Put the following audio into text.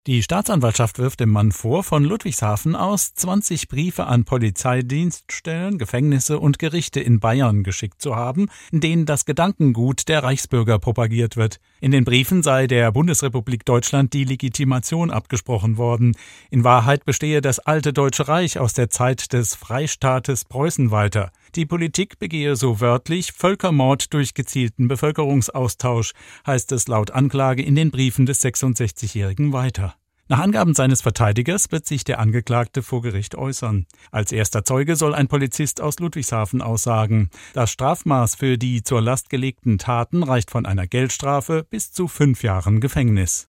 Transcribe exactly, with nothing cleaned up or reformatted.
Die Staatsanwaltschaft wirft dem Mann vor, von Ludwigshafen aus zwanzig Briefe an Polizeidienststellen, Gefängnisse und Gerichte in Bayern geschickt zu haben, in denen das Gedankengut der Reichsbürger propagiert wird. In den Briefen sei der Bundesrepublik Deutschland die Legitimation abgesprochen worden. In Wahrheit bestehe das alte Deutsche Reich aus der Zeit des Freistaates Preußen weiter. Die Politik begehe so wörtlich Völkermord durch gezielten Bevölkerungsaustausch, heißt es laut Anklage in den Briefen des sechsundsechzigjährigen weiter. Nach Angaben seines Verteidigers wird sich der Angeklagte vor Gericht äußern. Als erster Zeuge soll ein Polizist aus Ludwigshafen aussagen. Das Strafmaß für die zur Last gelegten Taten reicht von einer Geldstrafe bis zu fünf Jahren Gefängnis.